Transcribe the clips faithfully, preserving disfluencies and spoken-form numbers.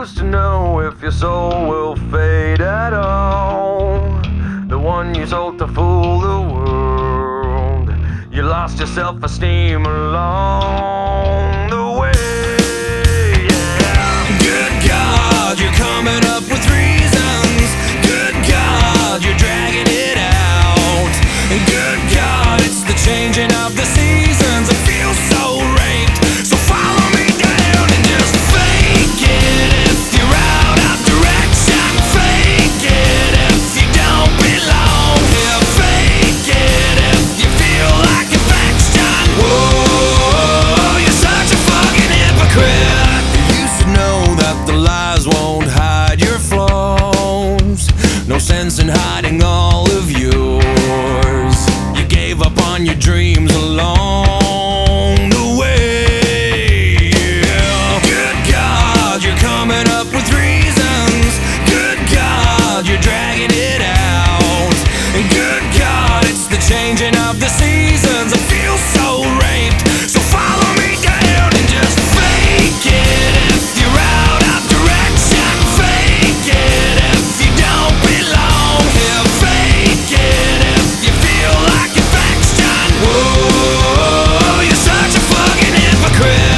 Who's to know if your soul will fade at all? The one you sold to fool the world. You lost your self-esteem along the way, yeah. Good God, you're coming up with reasons. Good God, you're dragging it out. Good God, it's the changing of the seasons. I feel so raped, so follow me down and just fake it if you're out of direction. Fake it if you don't belong here. Fake it if you feel like affection. Whoa, you're such a fucking hypocrite. You should know that the lies won't hide your flaws. No sense in hiding all of yours. You gave up on your dreams along the way, yeah. Good God, you're coming up with reasons. Good God, you're dragging it out. And good God, it's the changing of the seasons. I feel so raped, so follow me down and just fake it if you're out of direction. Fake it if you don't belong here. Fake it if you feel like affection. Whoa, you're such a fucking hypocrite.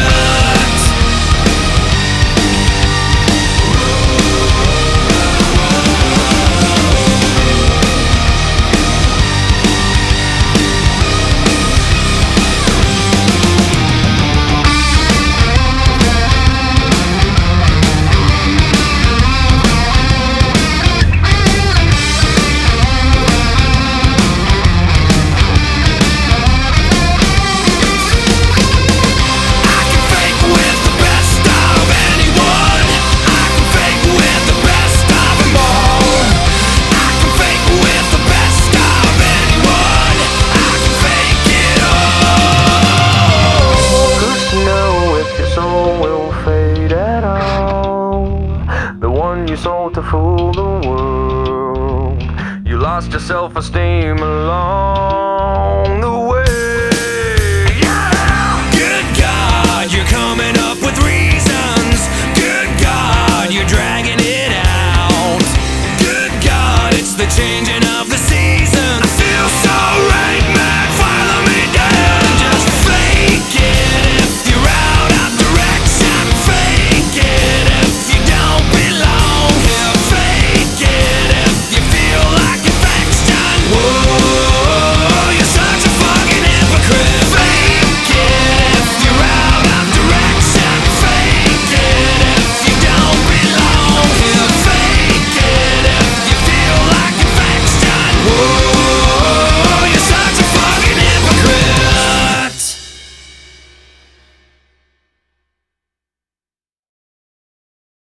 You sold to fool the world. You lost your self-esteem along the way.